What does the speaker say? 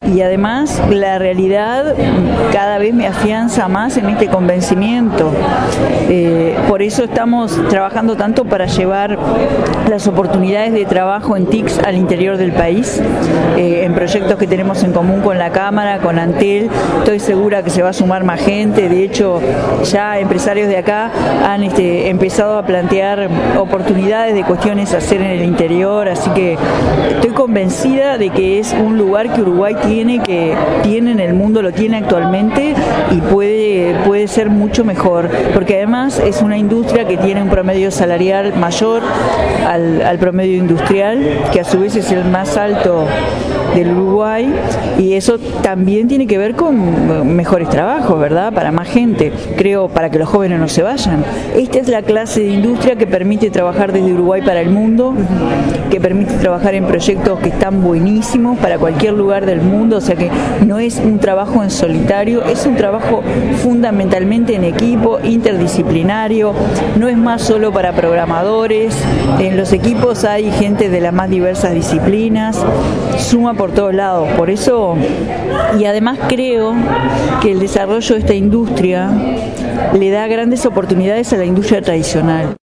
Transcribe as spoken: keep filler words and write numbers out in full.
Y además la realidad cada vez me afianza más en este convencimiento. Eh, por eso estamos trabajando tanto para llevar las oportunidades de trabajo en T I C S al interior del país, eh, en proyectos que tenemos en común con la Cámara, con Antel. Estoy segura que se va a sumar más gente. De hecho, ya empresarios de acá han este, empezado a plantear oportunidades de cuestiones a hacer en el interior, así que estoy convencida de que es un lugar que Uruguay tiene Tiene que tiene en el mundo, lo tiene actualmente y puede, puede ser mucho mejor, porque además es una industria que tiene un promedio salarial mayor al, al promedio industrial, que a su vez es el más alto del Uruguay, y eso también tiene que ver con mejores trabajos, ¿verdad? Para más gente, creo, para que los jóvenes no se vayan. Esta es la clase de industria que permite trabajar desde Uruguay para el mundo, que permite trabajar en proyectos que están buenísimos para cualquier lugar del mundo, o sea que no es un trabajo en solitario, es un trabajo fundamentalmente en equipo, interdisciplinario, no es más solo para programadores, en los equipos hay gente de las más diversas disciplinas, suma por todos lados, por eso, y además creo que el desarrollo de esta industria le da grandes oportunidades a la industria tradicional.